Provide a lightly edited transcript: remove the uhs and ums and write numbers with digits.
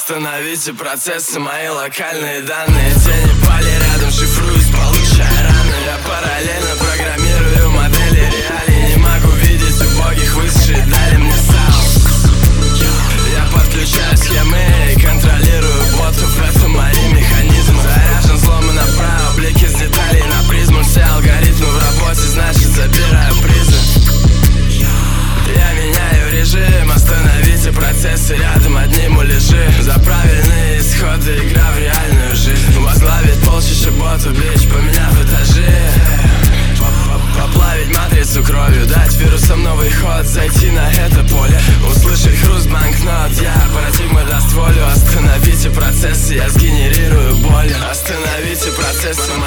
Остановите процессы, мои локальные данные. Тени пали рядом, шифруюсь, получая раны. Я параллельно программирую модели реалий. Не могу видеть убогих, высшие дали мне саунд. Я подключаю схемы и контролирую ботов. Это мои механизмы. Заряжен злом и направо, блики с деталей на призму. Все алгоритмы в работе, значит забираю призы. Я меняю режим, остановите процессы, рядом одни муляжи. За правильные исходы, игра в реальную жизнь. Возглавить полчища ботов, бич, поменяв этажи. Поплавить матрицу кровью, дать вирусам новый ход. Зайти на это поле, услышать хруст банкнот. Я парадигма даст волю. Остановите процессы, я сгенерирую боль. Остановите процессы.